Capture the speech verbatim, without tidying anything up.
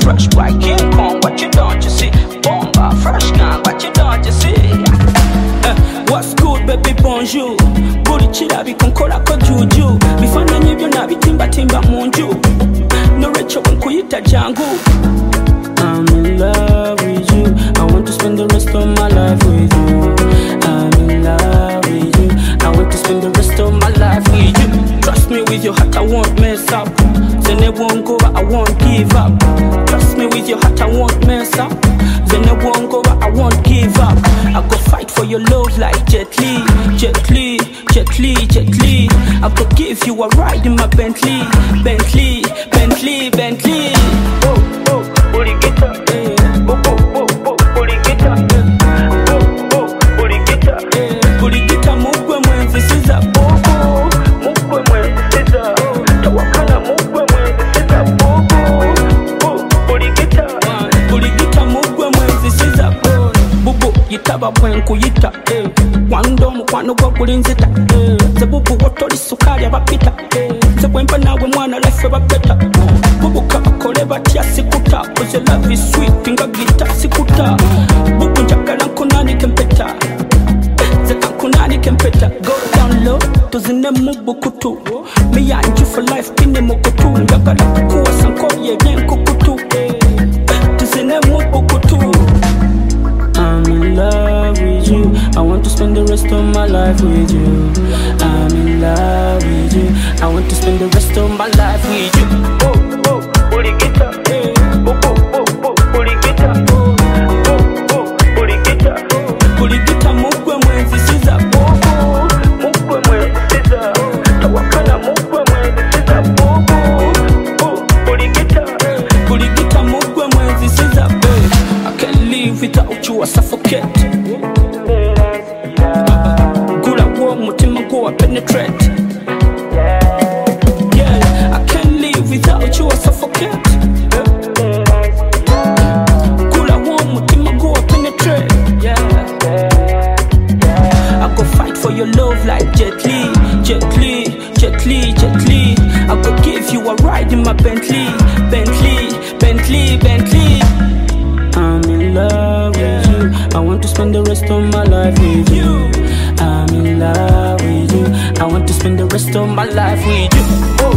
Fresh boy King Kong, what you don't you see? Bomba, fresh gun, what you don't you see? Uh, what's good baby bonjour? Buri chirabi konkola ko juju. Bifana nyibyo na bitimba timba munju. No recho kuyita jangu. I'm in love with you. I want to spend the rest of my life with you. I'm in love with you. I want to spend the rest of my life with you. Trust me with your heart, I won't mess up. Then it won't go, but I won't give up. Trust me with your heart, I won't mess up. Then it won't go, but I won't give up. I go fight for your love like Jet Li, Jet Li, Jet Li, Jet Li. I go give you a ride in my Bentley, Bentley, Bentley, Bentley. Oh, oh. Booty get up, yeah. Oh, oh, oh, oh, booty get up, yeah. Oh, oh, booty get up, yeah. Booty get up, mukwe mwenzi siza. Oh, oh, mukwe mwenzi siza. Tawakana mukwe mwenzi siza. Oh, oh, oh, booty get up, booty get up, mukwe mwenzi siza. Bubu yitaba pwenku yita, eh. Wando mukwano gwa kulinzita, eh. Zebubu wotoli sukali abapita, eh. Zebwemba nawe mwana life bapeta. Bubu kabakole batya sikuta. Cause your love is sweet, inga gita sikuta. Bubu njagala nkunani kempeta. Zeka nkunani kempeta. Go down low, tuzine mubu kutu. Me and you for life, pine mukutu. Njagala kukuwa sanko ye yen kukutu. Tuzine mubu kutu. I'm in love with you. I want to spend the rest of my life with you. I'm in love with you. I want to spend the rest of my life with you. Oh, oh, booty get up, yeah. Oh, oh, oh, oh, booty get up. Oh, oh, oh, booty get up. Booty get up, mukwe mwenzi siza. Oh, oh, mukwe mwenzi siza. Tawakana mukwe mwenzi siza. Oh, oh, oh, booty get up. Booty get up, mukwe mwenzi siza. I can't live without you, I suffocate. Good at war, mutima go, I penetrate. Yeah, I can't live without you, I suffocate. Good at war, mutima go, I penetrate. Yeah, I go fight for your love like Jet Li, Jet Li, Jet Li, Jet Li. I go give you a ride in my Bentley, Bentley, Bentley, Bentley. I'm in love with you. I want to spend the rest of my life with you. I'm in love with you. I want to spend the rest of my life with you.